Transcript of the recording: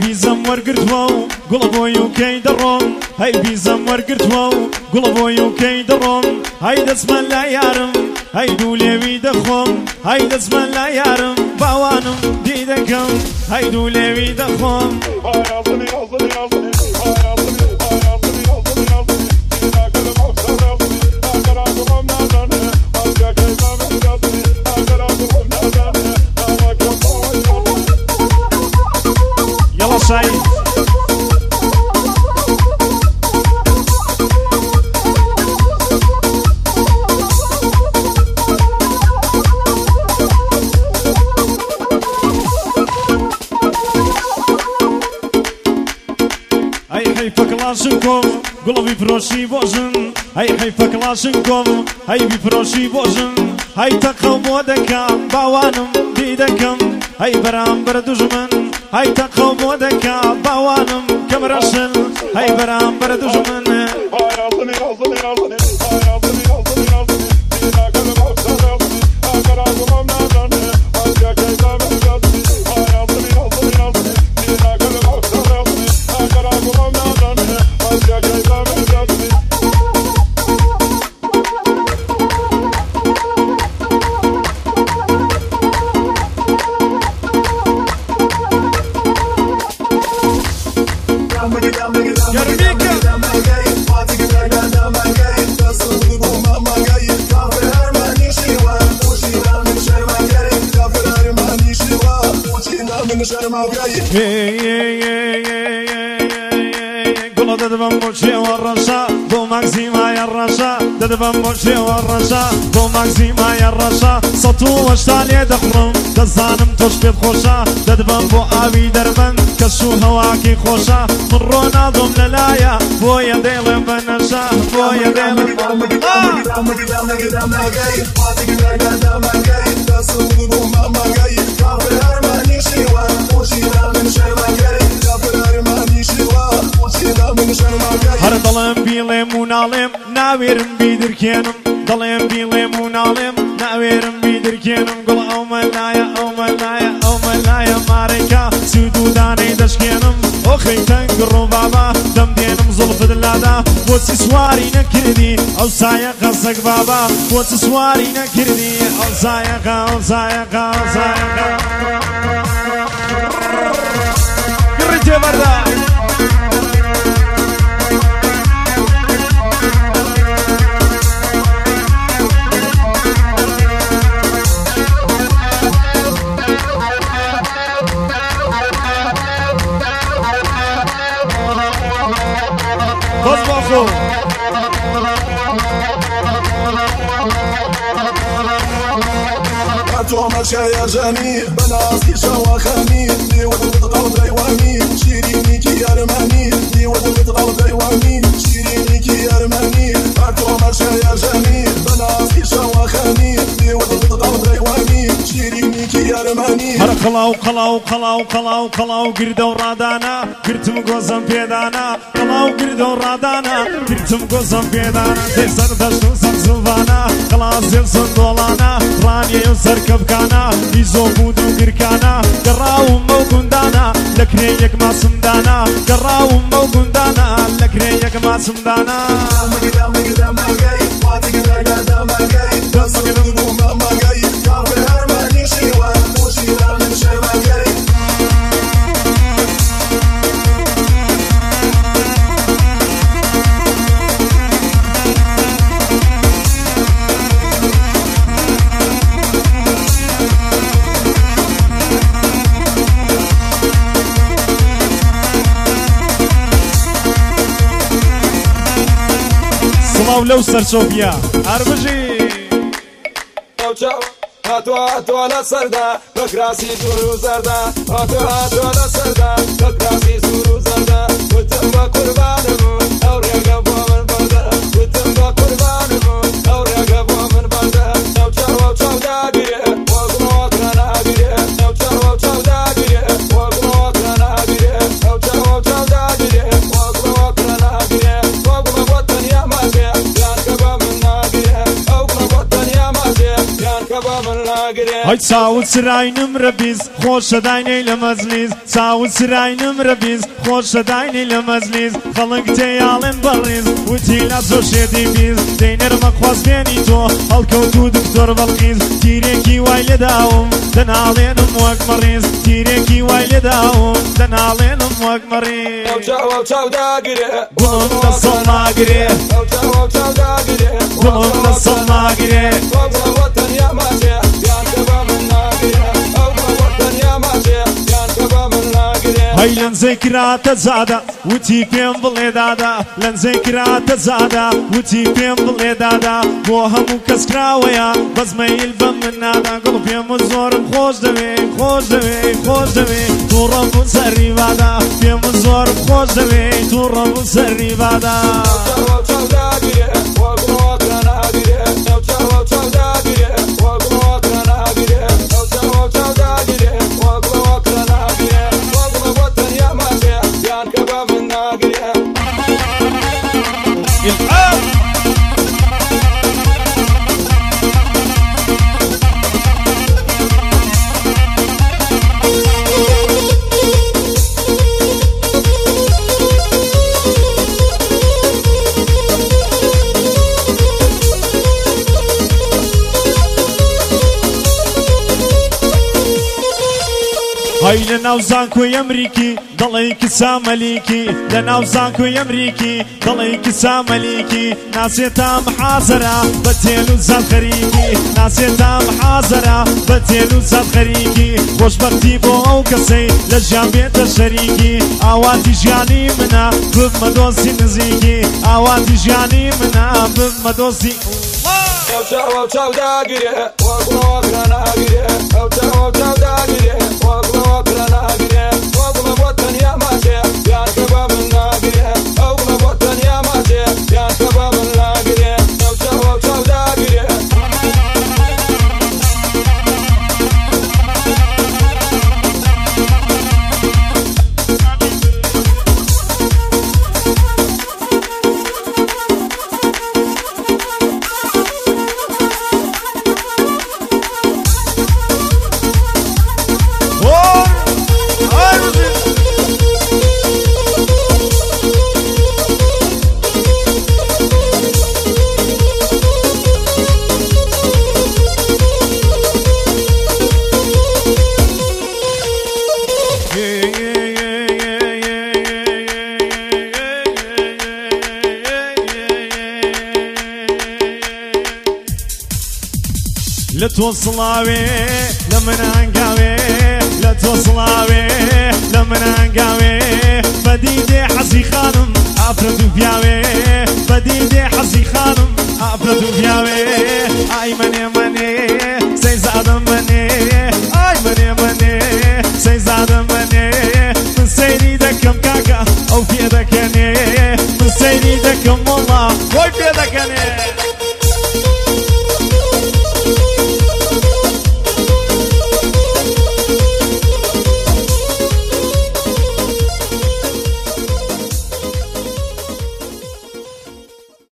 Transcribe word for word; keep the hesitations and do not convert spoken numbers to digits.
بیزم ورگرتوو گوڵە بۆ یوکەی دەڕۆم هەی بیزم ورگرتوو گوڵە بۆ یوکەی دەڕۆم هەی دەچمە لا یارم هەی دوو لێوی دەخۆم هەی دەچمە لا یارم باوانم دی دەکەم هەی دوو لێوی دەخۆم یاڵا شای کلاشنکۆڤ گوڵە بیفرۆشی بۆژن هەی حیفە کلاشنکۆڤ هەی بیفرۆشی بۆژن هەی تەقە بۆ دەکەم باوانم دی دەکەم هەی بەرامبەر دوژمن هەی تەقە بۆ دەکەم باوانم کەمرەشن هەی بەرامبەر دوژمن گوڵە دەدبم بۆ چێوە ڕەشە بۆ مەگزیمایە ڕەشە دەدبم بۆ چێوە ڕەشە بۆ مەگزیمایە ڕەشە سەد و هەشتا لێ دەخڕم دەزانم تۆش پێت خۆشە دەدبم بۆ ئاوی دەربەند کەس و هەواکی خۆشە من ڕۆناڵدۆم لەلایە بۆیە دێڵێم بە نەشە بۆیە دێڵێم هەر دەڵێم بیڵێم و ناڵێم ناوێرم بیدرکێنم دەڵێم بیڵێم و ناڵێم ناوێرم بیدرکێنم گوڵ ئەو مەلایە ئەو مەلایە ئەو مەلایە مارێکە سوود و دانەی دەشکێنم ئۆخەی تەنگ ڕۆ بابا دەم دێنم زوڵفت لادا بۆچی سواری نەکردی ئەو سایەقە سەگ بابا بۆچی سواری نەکردی ئەو سایەقە ئەو سایەقە ئەو سایەقە گڕی تێبەردە تومر شايا جميل بناصي شواخاني لي ودو تقلب ريواني شيريني كي ارماني لي ودو تقلب ريواني شيريني كي ارماني تومر شايا جميل بناصي شواخاني لي ودو تقلب ريواني شيريني كي ارماني هر قلاو قلاو قلاو قلاو قلاو گردو رادانا گرتم گوزم پیدانا قلاو گردو رادانا گرتم گوزم پیدانا دسر دشتو سمزوانا قلاز زلسن دولانا رانی سر کبکانا ایزو بودو گرکانا گراوم مو گندانا لکری یک ماسم دانا گراوم مو گندانا لکری یک ماسم دانا مگدام مگدام مگای وادی گدام مگای دست گدو مگای کار هر مانی شیوا موشیرا من شیوا گری لو سرچۆپیا هەربژی هاتو هاتو لە سەردا بەکراسی سوور و زەردا هاتو هاتو لە سەردا بەکراسی سوور و زەردا وتم بە قوربانمون ئەو ڕێگە بۆ من بەردە وتم بە قوربانمون ئەو ڕێگە بۆ من بەردە ئەو چاوە و چاو داگیرێ وەگڵەوە کرا ناگیرێ ئەو چاوە و چاو داگیرێ وەگڵەوە کرا ناگیرێ ئەو چاوە و چاو داگیرێ وەگڵەوە کرا ناگیرێ وەگڵە بۆ تەنیا مازێ یان کە بە من ناگیرێ ئەو گڵە بۆ تەنیا مازێ یان کە بە من ناگیرێ هاي ساوت سراينم ربيز خوش دايني لمزليز ساوت سراينم ربيز خوش دايني لمزليز خلق تيالن بريز وتي لا زوشيدي بيز دينر مخواز بيني تو هالكوتو دكتور بلقيز تيريكي وايل داوم دنالين اموك مريز تيريكي وايل داوم دنالين اموك مريز وچاو وچاو داگره قلم دستم ناگره وچاو وچاو داگره قلم دستم ناگره وطن وطن يا ماشي يان كبا من ناگره وطن يا ماشي يان كبا من ناگره هاي لن ذكرات زادا وتي بين بلي دادا لن ذكرات زادا وتي بين بلي دادا بو همو كسكراويا بس ما يلبم من نادا قلب يا مزور خوش دوي خوش دوي خوش دوي تو رب سري بادا يا مزور خوش دوي تو رب سري بادا وچاو وچاو داگره وطن وطن ناگره وچاو وچاو داگره وطن وطن ناگره وچاو وچاو داگره وطن وطن ناگره وطن وطن يا ماشي يان كبا من ناگره الآن هاي لناو زانكو يمريكي ضليك سامليكي لناو زانكو يمريكي ضليك سامليكي ناسيتا محاصرة بتيلو زاد خريكي ناسيتا محاصرة بتيلو زاد خريكي خوش بختي بو او كسي لجامبيت الشريكي اواتي جاني منا بمدوسي نزيكي اواتي جاني منا بمدوسي وچاو وچاو داگره وطن وطن ناگره وچاو وچاو داگره وطن وطن ناگره وطن وطن يا ماشي يان كبا من ناگره وطن وطن يا ماشي يان كبا من ناگره وچاو وچاو داگره لتوصلاوي لمن انقاوي لتوصلاوي لمن انقاوي بديدي حسي خانم افرد وفياوي بديدي حسي خانم افرد وفياوي اي مني مني